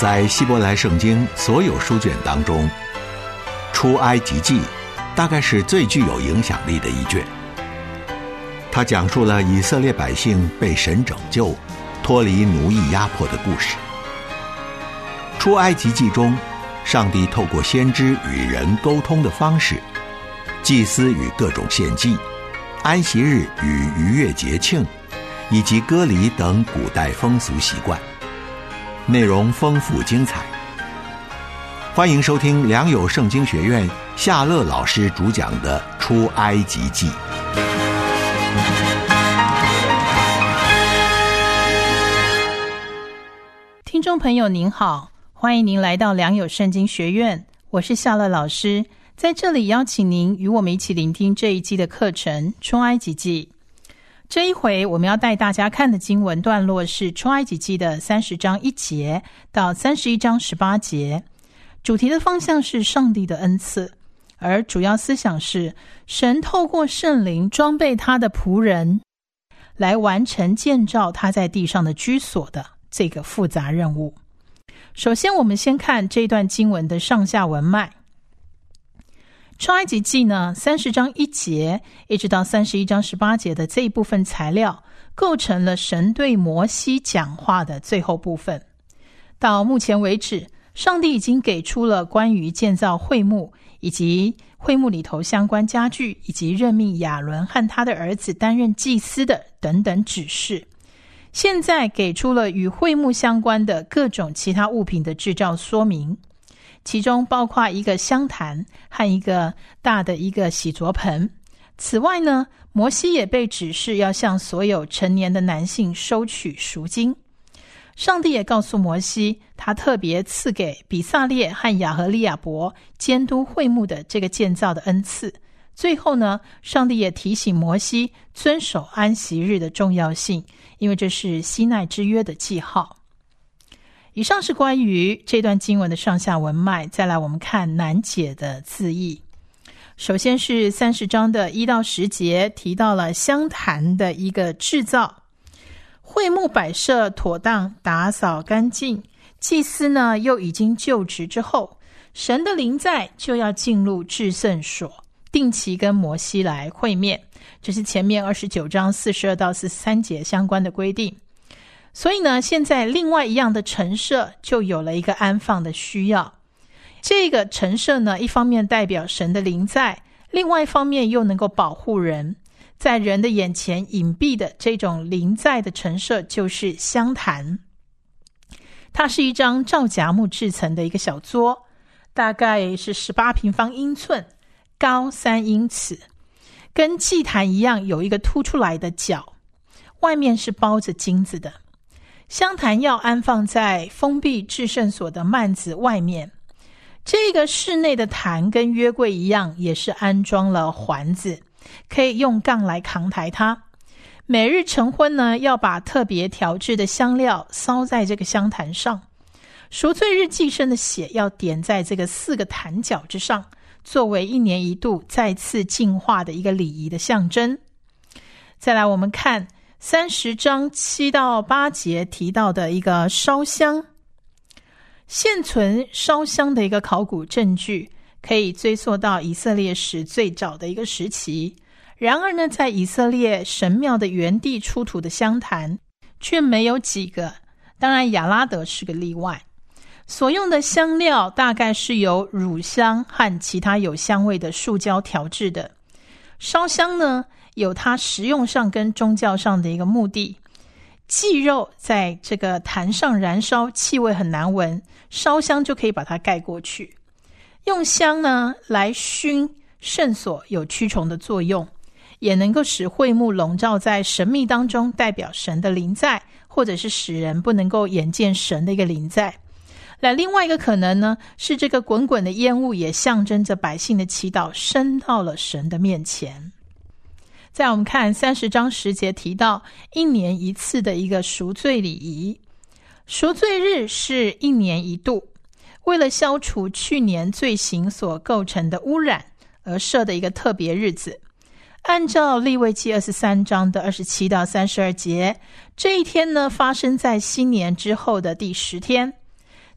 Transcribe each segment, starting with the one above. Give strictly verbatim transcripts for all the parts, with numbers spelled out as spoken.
在希伯来圣经所有书卷当中，出埃及记大概是最具有影响力的一卷。它讲述了以色列百姓被神拯救，脱离奴役压迫的故事。出埃及记中，上帝透过先知与人沟通的方式，祭司与各种献祭，安息日与逾越节庆，以及割礼等古代风俗习惯，内容丰富精彩。欢迎收听良友圣经学院夏乐老师主讲的《出埃及记》。 听众朋友您好，欢迎您来到良友圣经学院，我是夏乐老师，在这里邀请您与我们一起聆听这一季的课程《出埃及记》。这一回我们要带大家看的经文段落是出埃及记的三十章一节到三十一章十八节，主题的方向是上帝的恩赐，而主要思想是神透过圣灵装备他的仆人，来完成建造他在地上的居所的这个复杂任务。首先我们先看这段经文的上下文脉。出埃及记呢，三十章一节一直到三十一章十八节的这一部分材料，构成了神对摩西讲话的最后部分。到目前为止，上帝已经给出了关于建造会幕，以及会幕里头相关家具，以及任命亚伦和他的儿子担任祭司的等等指示。现在给出了与会幕相关的各种其他物品的制造说明，其中包括一个香坛和一个大的一个洗濯盆。此外呢，摩西也被指示要向所有成年的男性收取赎金。上帝也告诉摩西，他特别赐给比撒列和亚和利亚伯监督会幕的这个建造的恩赐。最后呢，上帝也提醒摩西遵守安息日的重要性，因为这是西奈之约的记号。以上是关于这段经文的上下文脉，再来我们看难解的字义。首先是三十章的一到十节，提到了香坛的一个制造，会幕摆设妥当，打扫干净，祭司呢又已经就职之后，神的灵在就要进入至圣所，定期跟摩西来会面，这是前面二十九章四十二到四十三节相关的规定。所以呢，现在另外一样的陈设就有了一个安放的需要。这个陈设呢，一方面代表神的灵在，另外一方面又能够保护人。在人的眼前隐蔽的这种灵在的陈设就是香坛。它是一张皂荚木制成的一个小桌，大概是十八平方英寸，高三英尺，跟祭坛一样有一个凸出来的角，外面是包着金子的。香坛要安放在封闭至圣所的幔子外面。这个室内的坛跟约柜一样，也是安装了环子，可以用杠来扛抬它。每日晨昏呢，要把特别调制的香料烧在这个香坛上。赎罪日祭牲的血要点在这个四个坛角之上，作为一年一度再次净化的一个礼仪的象征。再来我们看三十章七到八节提到的一个烧香。现存烧香的一个考古证据可以追溯到以色列史最早的一个时期。然而呢，在以色列神庙的原地出土的香坛却没有几个，当然亚拉德是个例外。所用的香料大概是由乳香和其他有香味的树胶调制的。烧香呢，有它实用上跟宗教上的一个目的。祭肉在这个坛上燃烧，气味很难闻，烧香就可以把它盖过去。用香呢来熏圣所，有驱虫的作用，也能够使会幕笼罩在神秘当中，代表神的灵在，或者是使人不能够眼见神的一个灵在。那另外一个可能呢，是这个滚滚的烟雾也象征着百姓的祈祷升到了神的面前。再我们看三十章十节提到一年一次的一个赎罪礼仪。赎罪日是一年一度，为了消除去年罪行所构成的污染而设的一个特别日子。按照利未记二十三章的二十七到三十二节，这一天呢发生在新年之后的第十天。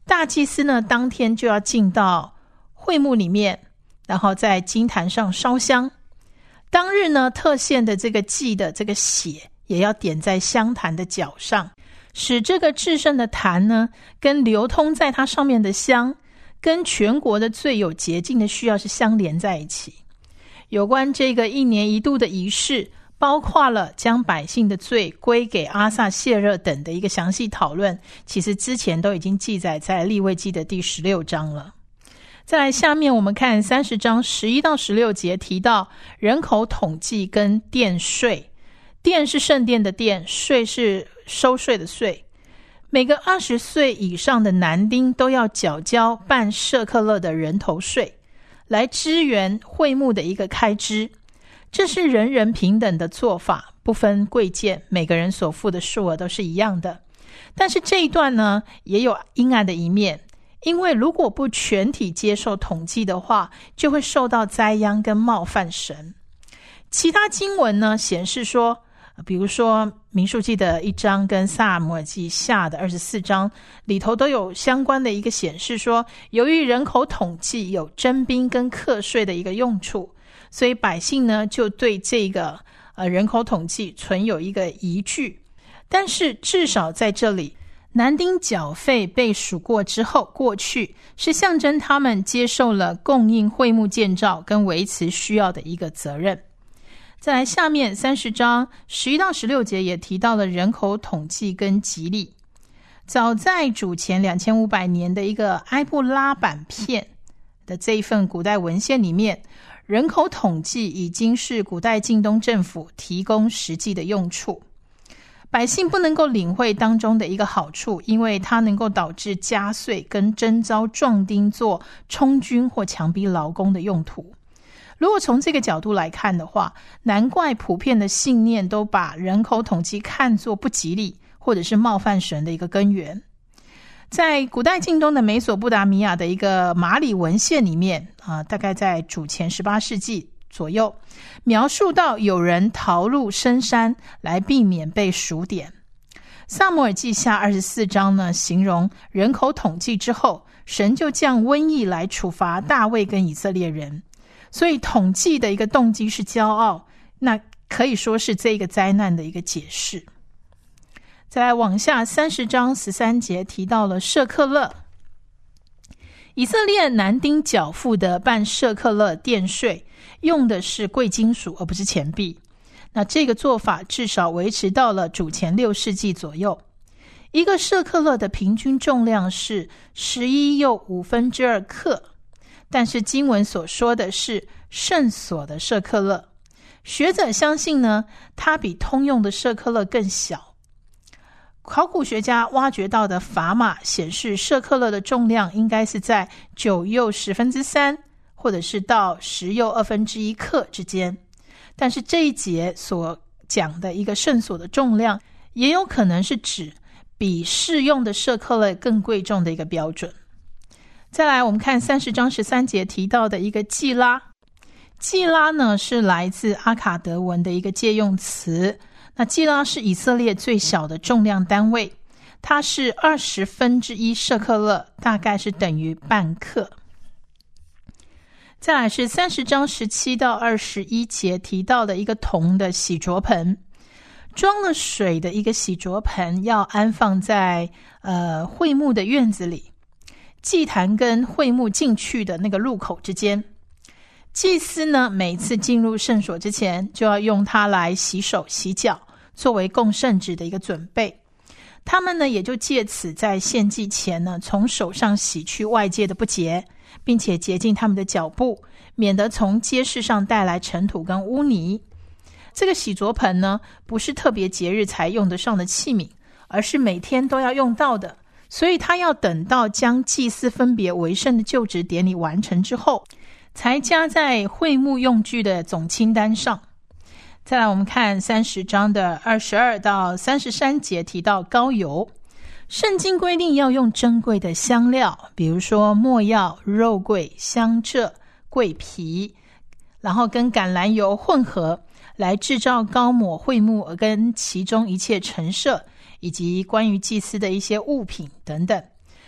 大祭司呢当天就要进到会幕里面，然后在金坛上烧香。当日呢特献的这个祭的这个血也要点在香坛的角上，使这个至圣的坛呢跟流通在它上面的香跟全国的罪有洁净的需要是相连在一起。有关这个一年一度的仪式，包括了将百姓的罪归给阿撒谢热等的一个详细讨论，其实之前都已经记载在利未记的第十六章了。再来下面我们看三十章十一到十六节，提到人口统计跟殿税。殿是圣殿的殿，税是收税的税。每个二十岁以上的男丁都要缴交半舍客勒的人头税，来支援会幕的一个开支。这是人人平等的做法，不分贵贱，每个人所付的数额都是一样的。但是这一段呢也有阴暗的一面，因为如果不全体接受统计的话，就会受到灾殃跟冒犯神。其他经文呢显示说，比如说民数记的一章跟撒母耳记下的二十四章里头都有相关的一个显示说，由于人口统计有征兵跟课税的一个用处，所以百姓呢就对这个呃人口统计存有一个疑惧。但是至少在这里，男丁缴费被数过之后过去，是象征他们接受了供应会幕建造跟维持需要的一个责任。再来下面三十章十一到十六节也提到了人口统计跟吉利。早在主前两千五百年的一个埃布拉版片的这一份古代文献里面，人口统计已经是古代近东政府提供实际的用处。百姓不能够领会当中的一个好处，因为它能够导致加税跟征召壮丁做充军或强逼劳工的用途。如果从这个角度来看的话，难怪普遍的信念都把人口统计看作不吉利或者是冒犯神的一个根源。在古代近东的美索不达米亚的一个马里文献里面啊，大概在主前十八世纪左右，描述到有人逃入深山来避免被数点。撒母耳记下二十四章呢，形容人口统计之后，神就降瘟疫来处罚大卫跟以色列人。所以统计的一个动机是骄傲，那可以说是这个灾难的一个解释。再来往下三十章十三节提到了舍客勒。以色列男丁缴付的半舍客勒殿税用的是贵金属而不是钱币，那这个做法至少维持到了主前六世纪左右。一个舍客勒的平均重量是十一又五分之二克，但是经文所说的是圣所的舍客勒。学者相信呢，它比通用的舍客勒更小。考古学家挖掘到的砝码显示，舍客勒的重量应该是在九又十分之三，或者是到十又二分之一克之间。但是这一节所讲的一个圣所的重量，也有可能是指比适用的舍客勒更贵重的一个标准。再来我们看三十章十三节提到的一个季拉。季拉呢是来自阿卡德文的一个借用词，那季拉是以色列最小的重量单位，它是二十分之一舍客勒，大概是等于半克。再来是三十章十七到二十一节提到的一个铜的洗濯盆，装了水的一个洗濯盆要安放在呃会幕的院子里，祭坛跟会幕进去的那个入口之间。祭司呢，每次进入圣所之前，就要用它来洗手洗脚，作为供圣职的一个准备。他们呢，也就借此在献祭前呢，从手上洗去外界的不洁，并且洁净他们的脚步，免得从街市上带来尘土跟污泥。这个洗濯盆呢，不是特别节日才用得上的器皿，而是每天都要用到的，所以他要等到将祭司分别为圣的就职典礼完成之后，才加在会幕用具的总清单上。再来我们看三十章的二十二到三十三节提到膏油。圣经规定要用珍贵的香料，比如说没药、肉桂、香蔗、桂皮，然后跟橄榄油混合来制造膏抹会幕跟其中一切陈设，以及关于祭司的一些物品等等。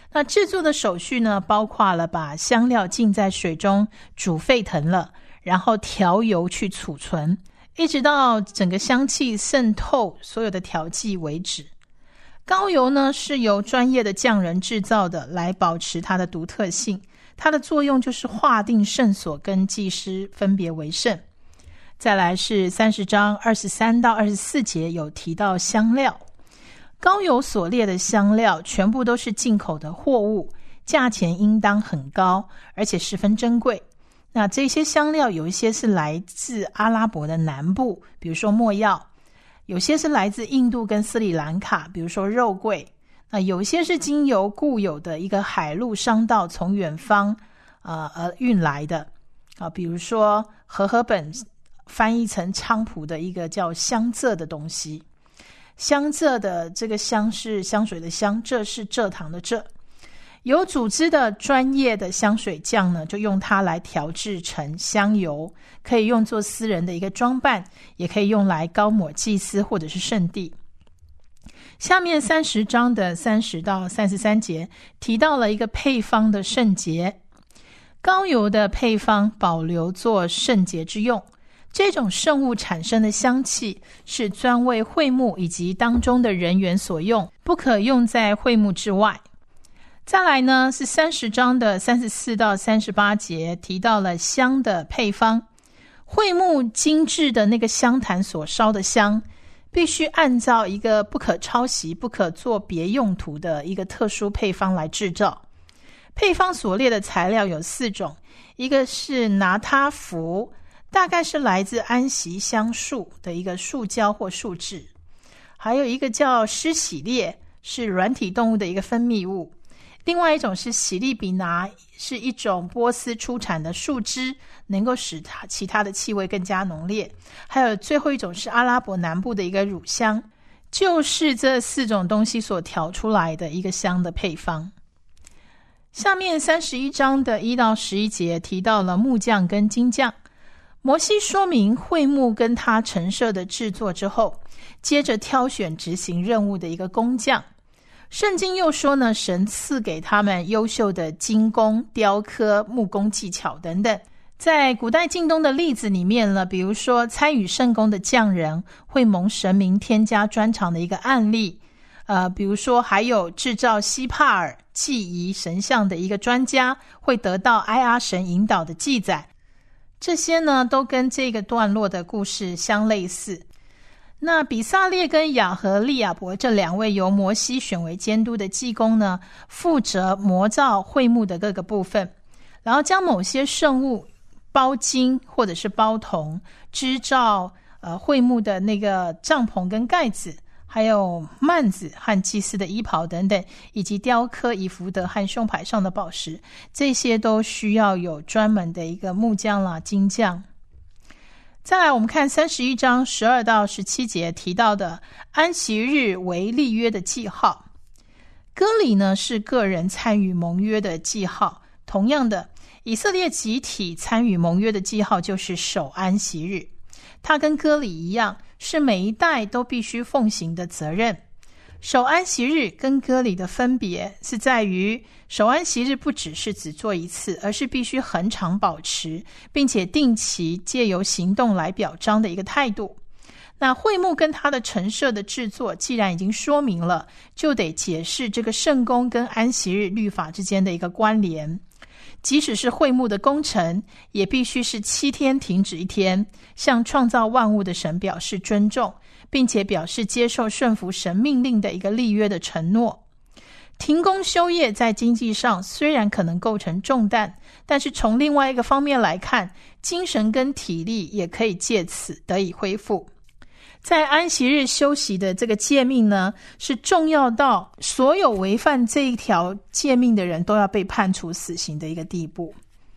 那制作的手续呢，包括了把香料浸在水中煮沸腾了，然后调油去储存，一直到整个香气渗透所有的调剂为止。膏油呢是由专业的匠人制造的，来保持它的独特性。它的作用就是划定圣所跟祭司分别为圣。再来是三十章二十三到二十四节有提到香料。膏油所列的香料全部都是进口的货物，价钱应当很高，而且十分珍贵。那这些香料有一些是来自阿拉伯的南部，比如说没药；有些是来自印度跟斯里兰卡，比如说肉桂；那有些是经由固有的一个海陆商道从远方呃而运来的啊，比如说和合本翻译成菖蒲的一个叫香蔗的东西。香蔗的这个香是香水的香，蔗是蔗糖的蔗。有组织的专业的香水匠呢，就用它来调制成香油，可以用作私人的一个装扮，也可以用来膏抹祭司或者是圣地。下面三十章的三十到三十三节提到了一个配方的圣洁。膏油的配方保留做圣洁之用，这种圣物产生的香气是专为会幕以及当中的人员所用，不可用在会幕之外。再来呢是三十章的三十四到三十八节提到了香的配方。会幕精致的那个香坛所烧的香，必须按照一个不可抄袭、不可做别用途的一个特殊配方来制造。配方所列的材料有四种，一个是拿他弗，大概是来自安息香树的一个树胶或树脂，还有一个叫施喜列，是软体动物的一个分泌物。另外一种是喜利比拿，是一种波斯出产的树枝，能够使它其他的气味更加浓烈。还有最后一种是阿拉伯南部的一个乳香，就是这四种东西所调出来的一个香的配方。下面三十一章的一到十一节提到了木匠跟金匠。摩西说明会幕跟他陈设的制作之后，接着挑选执行任务的一个工匠。圣经又说呢，神赐给他们优秀的金工、雕刻、木工技巧等等。在古代近东的例子里面呢，比如说参与圣工的匠人会蒙神明添加专长的一个案例，呃，比如说还有制造西帕尔祭仪神像的一个专家会得到埃阿神引导的记载。这些呢都跟这个段落的故事相类似。那比萨列跟亚和利亚伯这两位由摩西选为监督的技工呢，负责模造会幕的各个部分，然后将某些圣物包金或者是包铜，织造呃会幕的那个帐篷跟盖子，还有幔子和祭司的衣袍等等，以及雕刻以弗得和胸牌上的宝石，这些都需要有专门的一个木匠啦、金匠。再来我们看三十一章十二到十七节提到的安息日为立约的记号。割礼呢是个人参与盟约的记号，同样的，以色列集体参与盟约的记号就是守安息日，它跟割礼一样，是每一代都必须奉行的责任。守安息日跟割礼的分别是在于，守安息日不只是只做一次，而是必须恒常保持，并且定期借由行动来表彰的一个态度。那会幕跟它的陈设的制作既然已经说明了，就得解释这个圣工跟安息日律法之间的一个关联。即使是会幕的工程，也必须是七天停止一天，向创造万物的神表示尊重，并且表示接受顺服神命令的一个立约的承诺。停工休业在经济上虽然可能构成重担，但是从另外一个方面来看，精神跟体力也可以借此得以恢复。在安息日休息的这个诫命呢，是重要到所有违反这一条诫命的人都要被判处死刑的一个地步。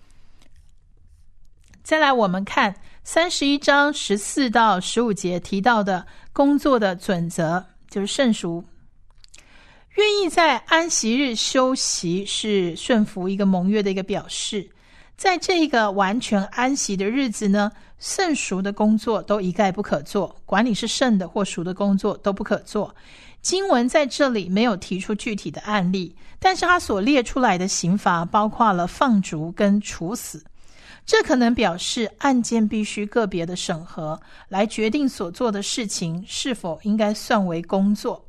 再来我们看三十一章十四到十五节提到的工作的准则，就是圣赎。愿意在安息日休息是顺服一个盟约的一个表示。在这个完全安息的日子呢，圣赎的工作都一概不可做，管你是圣的或赎的工作都不可做。 经文在这里没有提出具体的案例，但是他所列出来的刑罚包括了放逐跟处死，这可能表示案件必须个别的审核，来决定所做的事情是否应该算为工作。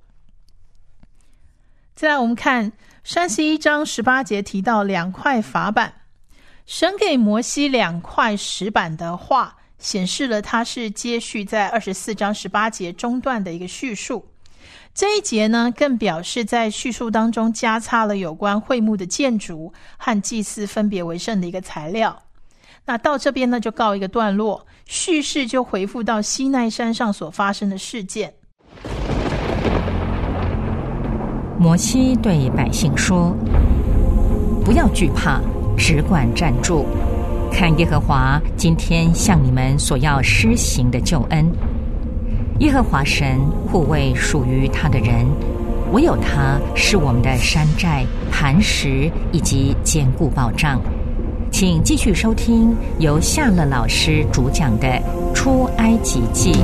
再来我们看三十一章十八节提到两块法板，神给摩西两块石板的话，显示了它是接续在二十四章十八节中段的一个叙述。这一节呢，更表示在叙述当中加插了有关会幕的建筑和祭司分别为圣的一个材料。那到这边呢，就告一个段落，叙事就回复到西奈山上所发生的事件。 摩西对百姓说：不要惧怕，只管站住，看耶和华今天向你们所要施行的救恩。耶和华神护卫属于他的人，唯有他是我们的山寨、磐石以及坚固保障。请继续收听由夏乐老师主讲的《出埃及记》。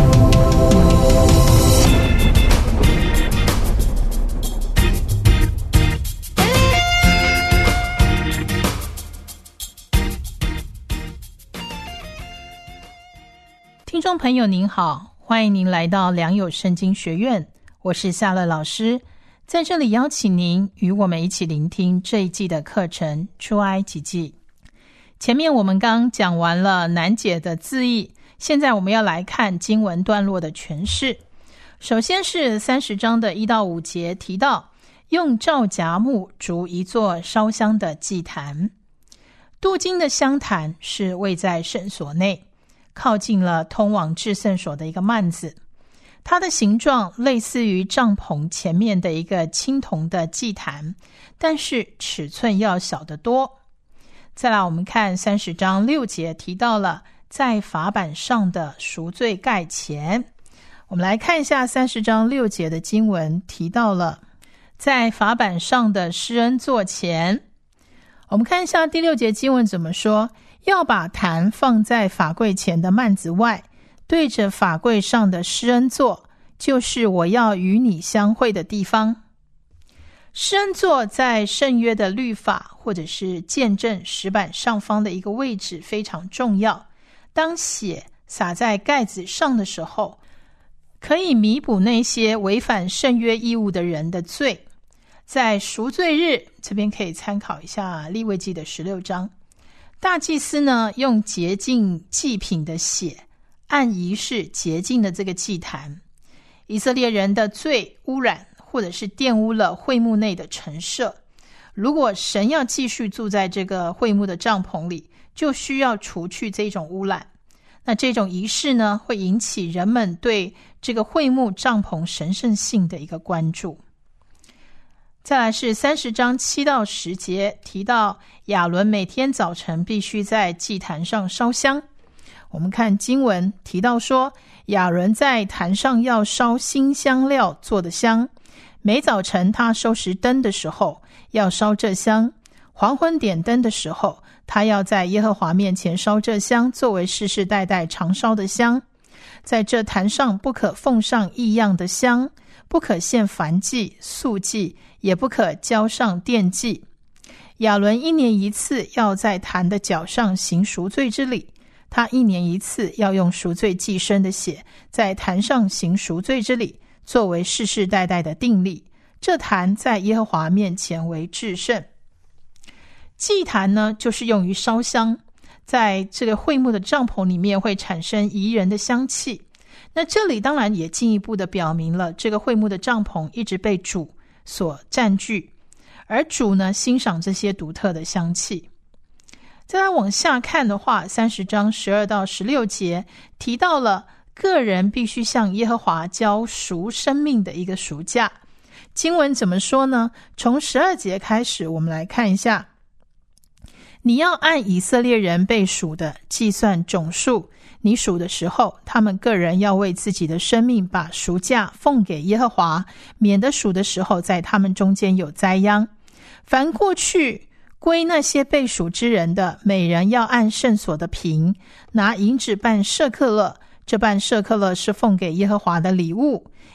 听众朋友您好，欢迎您来到良友圣经学院，我是夏乐老师，在这里邀请您与我们一起聆听这一季的课程《出埃及记》。前面我们刚讲完了难解的字义，现在我们要来看经文段落的诠释。首先是三十章的一到五节提到，用皂荚木筑一座烧香的祭坛。镀金的香坛是位在圣所内，靠近了通往至圣所的一个幔子，它的形状类似于帐篷前面的一个青铜的祭坛，但是尺寸要小得多。再来我们看三十章六节提到了在法版上的赎罪盖前。我们来看一下三十章六节的经文，提到了在法版上的施恩座前。我们看一下第六节经文怎么说，要把坛放在法柜前的幔子外，对着法柜上的施恩座，就是我要与你相会的地方。施恩座在圣约的律法或者是见证石板上方的一个位置非常重要，当血洒在盖子上的时候，可以弥补那些违反圣约义务的人的罪。在赎罪日，这边可以参考一下利未记的十六章，大祭司呢用洁净祭品的血按仪式洁净的这个祭坛，以色列人的罪污染或者是玷污了会幕内的陈设，如果神要继续住在这个会幕的帐篷里，就需要除去这种污染。那这种仪式呢，会引起人们对这个会幕帐篷神圣性的一个关注。再来是三十章七到十节提到亚伦每天早晨必须在祭坛上烧香。我们看经文提到说，亚伦在坛上要烧新香料做的香，每早晨他收拾灯的时候要烧这香，黄昏点灯的时候他要在耶和华面前烧这香，作为世世代代常烧的香。在这坛上不可奉上异样的香，不可献燔祭、素祭，也不可浇上奠祭。亚伦一年一次要在坛的脚上行赎罪之礼，他一年一次要用赎罪祭牲的血在坛上行赎罪之礼，作为世世代代的定例。这坛在耶和华面前为至圣。祭坛呢，就是用于烧香，在这个会幕的帐篷里面会产生宜人的香气。那这里当然也进一步的表明了，这个会幕的帐篷一直被主所占据，而主呢欣赏这些独特的香气。再来往下看的话，三十章十二到十六节提到了个人必须向耶和华交赎生命的一个赎价。经文怎么说呢？从十二节开始，我们来看一下。你要按以色列人被赎的计算总数，你数的时候，他们个人要为自己的生命把赎价奉给耶和华，免得数的时候在他们中间有灾殃。凡过去归那些被赎之人的，每人要按圣所的平，拿银子半舍客勒，这半舍客勒是奉给耶和华的礼物。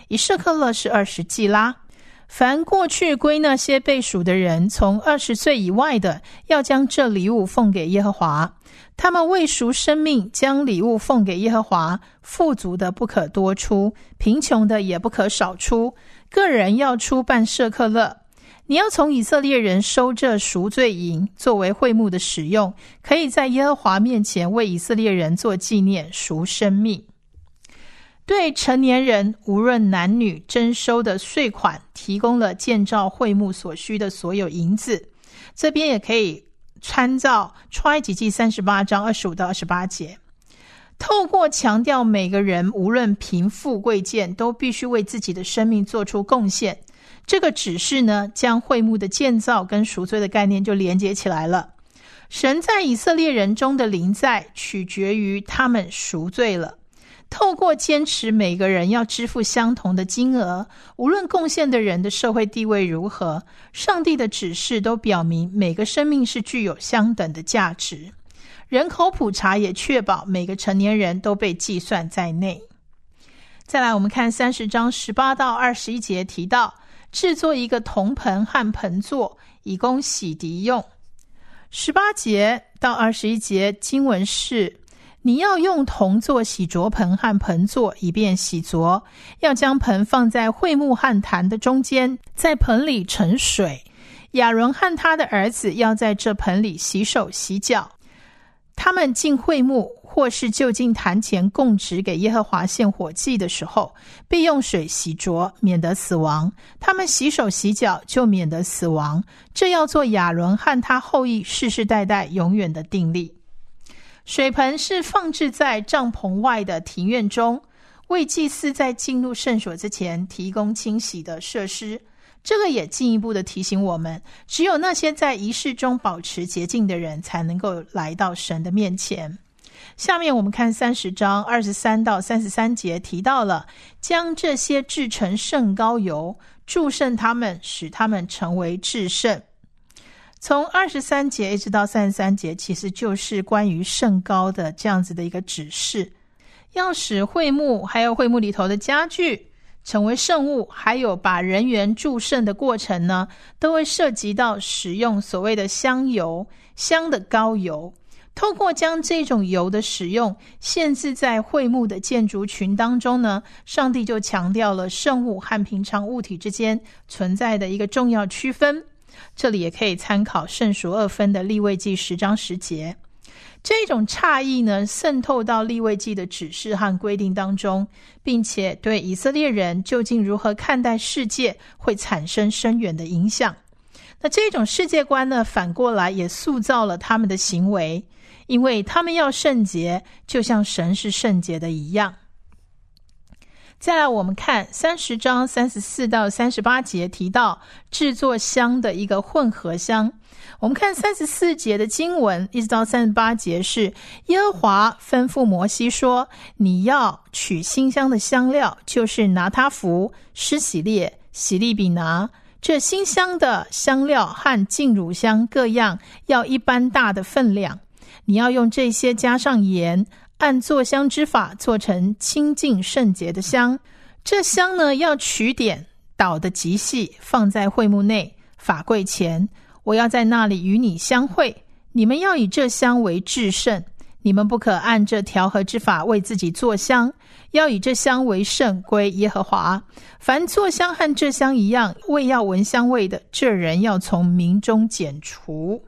一舍客勒是二十季拉。凡过去归那些被数的人，从二十岁以外的，要将这礼物奉给耶和华。他们为赎生命，将礼物奉给耶和华，富足的不可多出，贫穷的也不可少出，个人要出半舍客勒。你要从以色列人收这赎罪银，作为会幕的使用，可以在耶和华面前为以色列人做纪念，赎生命。对成年人无论男女征收的税款，提供了建造会幕所需的所有银子。这边也可以参照出埃及记三十八章二十五到二十八节。透过强调每个人无论贫富贵贱，都必须为自己的生命做出贡献，这个指示呢，将会幕的建造跟赎罪的概念就连接起来了。神在以色列人中的临在，取决于他们赎罪了。透过坚持每个人要支付相同的金额，无论贡献的人的社会地位如何，上帝的指示都表明每个生命是具有相等的价值。人口普查也确保每个成年人都被计算在内。再来我们看三十章十八到二十一节提到，制作一个铜盆和盆座，以供洗涤用。十八节到二十一节经文是，你要用铜做洗濯盆和盆座，以便洗濯。要将盆放在会幕和坛的中间，在盆里盛水。亚伦和他的儿子要在这盆里洗手洗脚。他们进会幕或是就近坛前供职给耶和华献火祭的时候，必用水洗濯，免得死亡。他们洗手洗脚，就免得死亡。这要做亚伦和他后裔世世代代永远的定例。水盆是放置在帐篷外的庭院中，为祭司在进入圣所之前提供清洗的设施。这个也进一步的提醒我们，只有那些在仪式中保持洁净的人才能够来到神的面前。下面我们看三十章二十三到三十三节提到了，将这些制成圣膏油，祝圣他们，使他们成为至圣。从二十三节一直到三十三节，其实就是关于圣膏的这样子的一个指示，要使会幕还有会幕里头的家具成为圣物，还有把人员祝圣的过程呢，都会涉及到使用所谓的香油，香的膏油。透过将这种油的使用限制在会幕的建筑群当中呢，上帝就强调了圣物和平常物体之间存在的一个重要区分。这里也可以参考圣属二分的利未记十章十节。这种差异呢，渗透到利未记的指示和规定当中，并且对以色列人究竟如何看待世界会产生深远的影响。那这种世界观呢，反过来也塑造了他们的行为，因为他们要圣洁，就像神是圣洁的一样。再来我们看三十章三十四到三十八节提到制作香的一个混合香。我们看三十四节的经文一直到三十八节是，耶和华吩咐摩西说，你要取馨香的香料，就是拿他弗、施喜列、喜利比拿，这馨香的香料和净乳香各样要一般大的分量。你要用这些加上盐，按做香之法做成清净圣洁的香。这香呢，要取点捣得极细，放在会幕内法柜前。我要在那里与你相会，你们要以这香为至圣。你们不可按这调和之法为自己做香，要以这香为圣，归耶和华。凡做香和这香一样，为要闻香味的，这人要从民中剪除。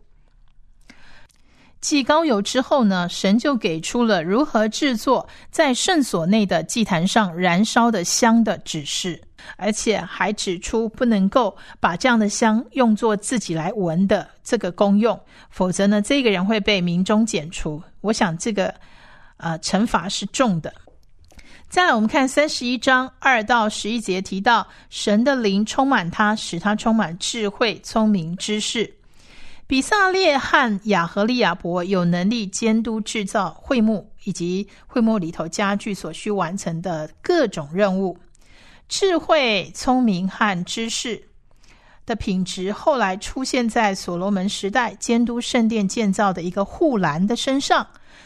祭膏油之后呢，神就给出了如何制作在圣所内的祭坛上燃烧的香的指示，而且还指出不能够把这样的香用作自己来闻的这个功用，否则呢，这个人会被民中剪除。我想这个呃惩罚是重的。再来我们看三十一章二到十一节提到，神的灵充满他，使他充满智慧、聪明、知识。比撒列和亚和利亚伯有能力监督制造会幕以及会幕里头家具所需完成的各种任务。智慧、聪明和知识的品质后来出现在所罗门时代监督圣殿建造的一个户兰的身上。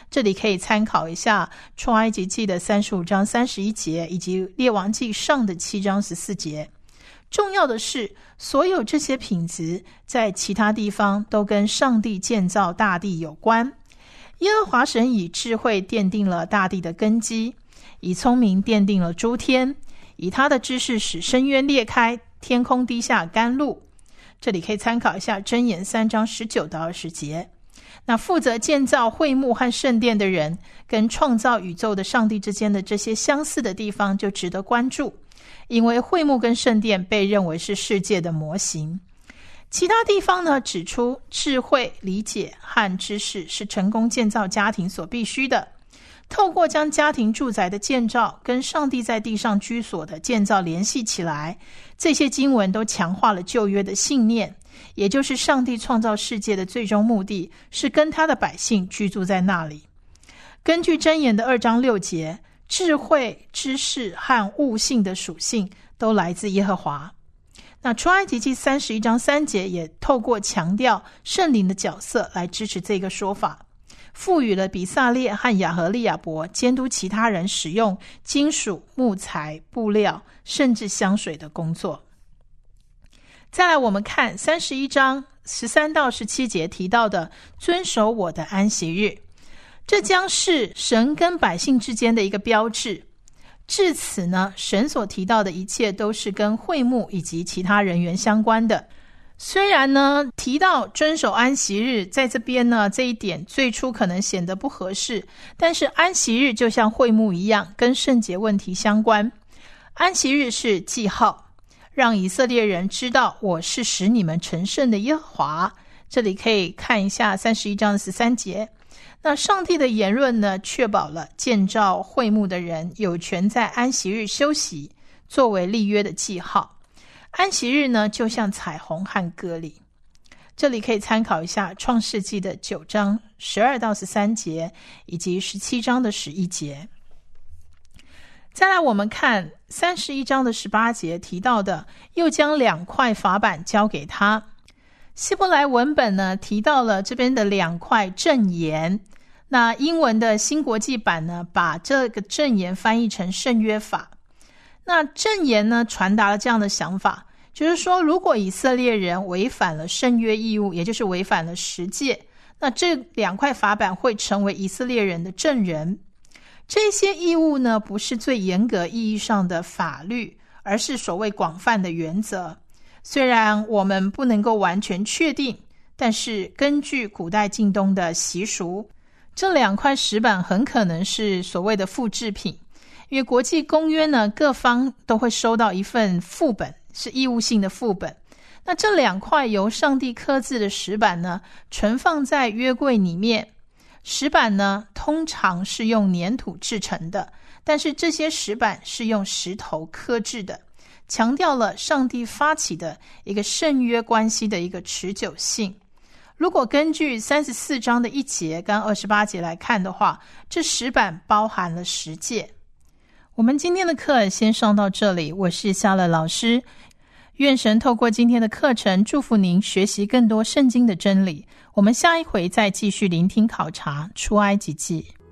这里可以参考一下出埃及记的三十五章三十一节，以及列王记上的七章十四节。重要的是，所有这些品质在其他地方都跟上帝建造大地有关。耶和华神以智慧奠定了大地的根基，以聪明奠定了诸天，以他的知识使深渊裂开，天空滴下甘露。这里可以参考一下箴言三章十九到二十节。那负责建造会幕和圣殿的人，跟创造宇宙的上帝之间的这些相似的地方就值得关注，因为会幕跟圣殿被认为是世界的模型。其他地方呢，指出智慧、理解和知识是成功建造家庭所必须的。透过将家庭住宅的建造跟上帝在地上居所的建造联系起来，这些经文都强化了旧约的信念，也就是上帝创造世界的最终目的是跟他的百姓居住在那里。根据箴言的二章六节，智慧、知识和悟性的属性都来自耶和华。那出埃及记三十一章三节也透过强调圣灵的角色来支持这个说法，赋予了比撒列和亚和利亚伯监督其他人使用金属、木材、布料甚至香水的工作。再来我们看三十一章十三到十七节提到的遵守我的安息日，这将是神跟百姓之间的一个标志。至此呢，神所提到的一切都是跟会幕以及其他人员相关的。虽然呢提到遵守安息日，在这边呢这一点最初可能显得不合适，但是安息日就像会幕一样，跟圣洁问题相关。安息日是记号，让以色列人知道我是使你们成圣的耶和华。这里可以看一下三十一章的十三节。那上帝的言论呢，确保了建造会幕的人有权在安息日休息，作为立约的记号。安息日呢，就像彩虹和割礼。这里可以参考一下创世纪的九章十二到十三节，以及十七章的十一节。再来我们看三十一章的十八节提到的，又将两块法板交给他。希伯来文本呢提到了这边的两块证言，那英文的新国际版呢把这个证言翻译成圣约法。那证言呢传达了这样的想法，就是说如果以色列人违反了圣约义务，也就是违反了十诫，那这两块法板会成为以色列人的证人。这些义务呢不是最严格意义上的法律，而是所谓广泛的原则。虽然我们不能够完全确定，但是根据古代近东的习俗，这两块石板很可能是所谓的复制品。因为国际公约呢，各方都会收到一份副本，是义务性的副本。那这两块由上帝刻字的石板呢，存放在约柜里面。石板呢，通常是用粘土制成的，但是这些石板是用石头刻制的，强调了上帝发起的一个圣约关系的一个持久性。如果根据三十四章的一节跟二十八节来看的话，这石板包含了十诫。我们今天的课先上到这里，我是夏乐老师。愿神透过今天的课程祝福您学习更多圣经的真理。我们下一回再继续聆听考察出埃及记。